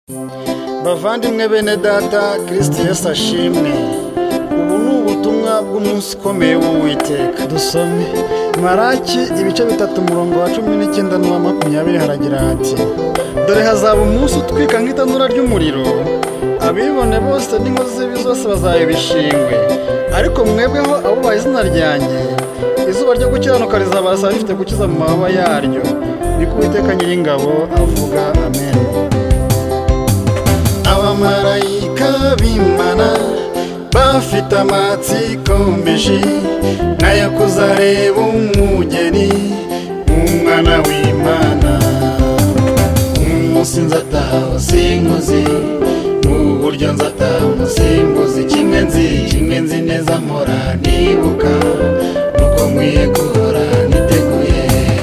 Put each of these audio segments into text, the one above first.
Bavandimwe bene data, Kristo Yesu ashimwe. Ubu ni ubutumwa bw'umunsi ukomeye w'Uwiteka. Dusome Maraki ibice 3 umurongo wa 19 n'uwa 20 haragira hati: dore hazaba umunsi utwika nk'itanura ry'umuriro, abibone bose n'inkozi z'ibibi zose bazayibishingwe, ariko mwebweho abubaha izina ryanjye, izuba ryo gukiranuka rizabarasa rifite gukiza mu mababa yaryo. Niko Uwiteka Nyiringabo avuga. Amen. Abamarayika b'Imana bafite amatsiko menshi nayo kuzareba umugeni umwana w'Imana. Umunsi nzataha sinkuzi, n'uburyo nzataha musimbuzi, kimwe nzi neza mpora nibuka, nuko nkwiye guhora niteguye.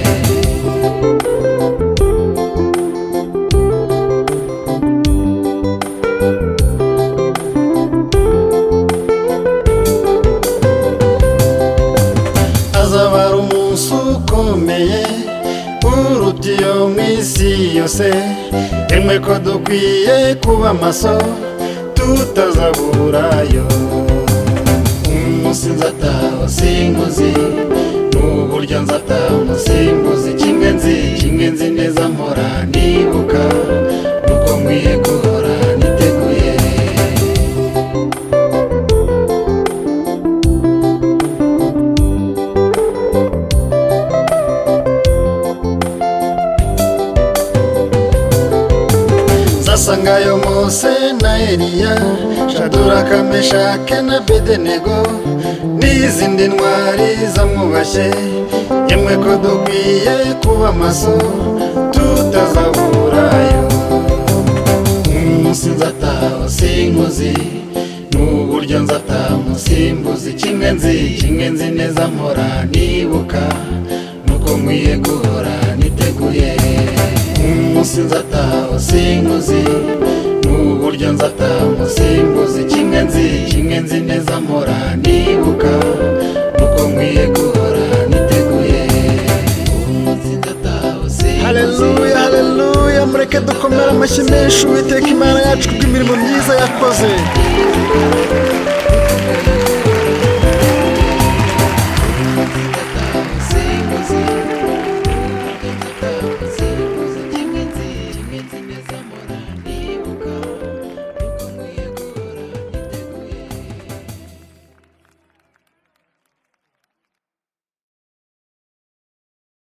Azabara umunsi ukomeye uruta iyo mw'isi yose, emwe ko dukwiye kuba maso tutazaburayo. Umunsi nzataha sinkuzi, n'uburyo nzataha musimbuzi, kimwe nzi neza mpora nibuka, nuko nkwiye guhora niteguye. Zasangayo Mose na Eliya, Shaduraka, Meshake na Abedenego, n'izindi ntwari zamwubashye, yemwe ko dukwiye kuba maso tutazaburayo. Umunsi nzataha sinkuzi, n'uburyo nzataha musimbuzi, kimwe nzi neza mpora nibuka, nuko nkwiye guhora niteguye. Umunsi nzataha sinkuzi, n'uburyo nzataha musimbuzi, kimwe nzi neza mpora nibuka, nuko nkwiye guhora niteguye. Umunsi nzataha sinkuzi. Haleluya, haleluya, mureke dukomere amashyi menshi Uwiteka Imana yacu kubw'imirimo myiza yakoze.